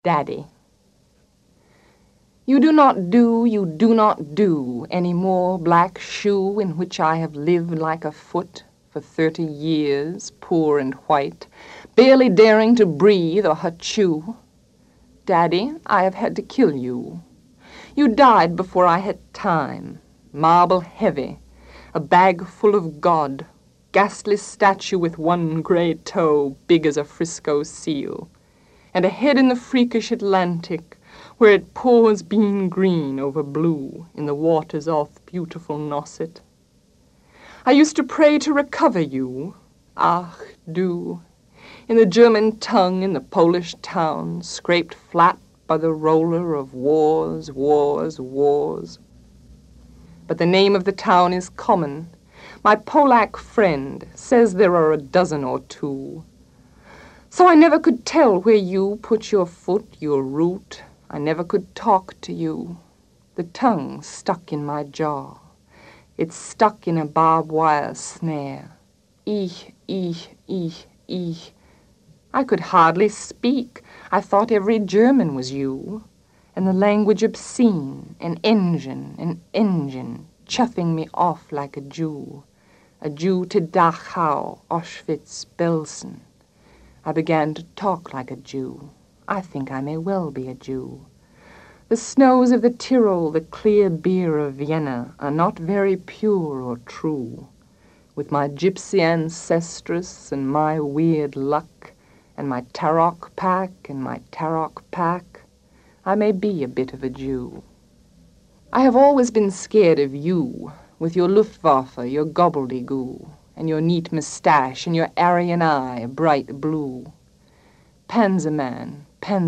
Daddy. You do not do any more black shoe in which I have lived like a foot for 30 years, poor and white, barely daring to breathe or hachoo. Daddy, I have had to kill you. You died before I had time, marble heavy, a bag full of God, ghastly statue with one gray toe big as a Frisco seal, and a head in the freakish Atlantic, where it pours bean green over blue in the waters off beautiful Nosset. I used to pray to recover you, ach du, in the German tongue in the Polish town, scraped flat by the roller of wars, wars, wars. But the name of the town is common. My Polack friend says there are a dozen or two. So I never could tell where you put your foot, your root. I never could talk to you. The tongue stuck in my jaw. It's stuck in a barbed wire snare. Ich. I could hardly speak. I thought every German was you. And the language obscene, an engine, chuffing me off like a Jew to Dachau, Auschwitz, Belsen. I began to talk like a Jew. I think I may well be a Jew. The snows of the Tyrol, the clear beer of Vienna, are not very pure or true. With my gypsy ancestress and my weird luck, and my Tarok pack and my Tarok pack, I may be a bit of a Jew. I have always been scared of you, with your Luftwaffe, your gobbledygoo, and your neat moustache, and your Aryan eye, bright blue. Panzerman,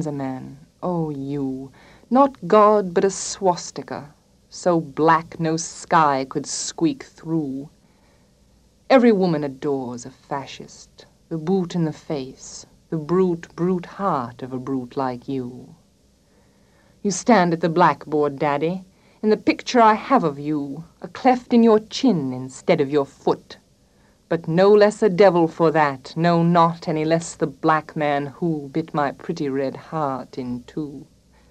oh you, not God but a swastika, so black no sky could squeak through. Every woman adores a fascist, the boot in the face, the brute heart of a brute like you. You stand at the blackboard, Daddy, in the picture I have of you, a cleft in your chin instead of your foot. But no less a devil for that, no, not any less the black man who bit my pretty red heart in two.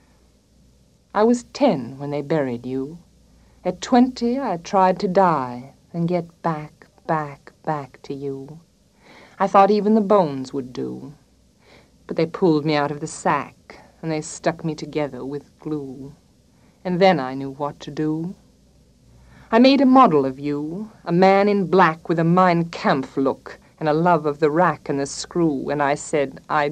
I was 10 when they buried you. At 20 I tried to die, and get back to you. I thought even the bones would do. But they pulled me out of the sack, and they stuck me together with glue. And then I knew what to do. I made a model of you, a man in black with a Mein Kampf look and a love of the rack and the screw, and I said, I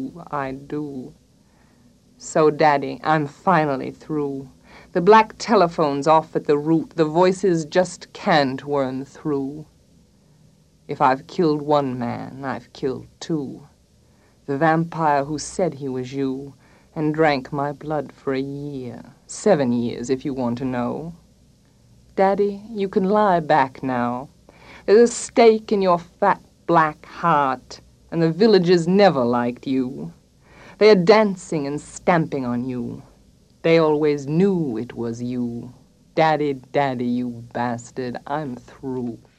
do. So, Daddy, I'm finally through. The black telephone's off at the root, the voices just can't worm through. If I've killed one man, I've killed two. The vampire who said he was you and drank my blood for a year, 7 years if you want to know. Daddy, you can lie back now. There's a stake in your fat black heart, and the villagers never liked you. They are dancing and stamping on you. They always knew it was you. Daddy, you bastard, I'm through.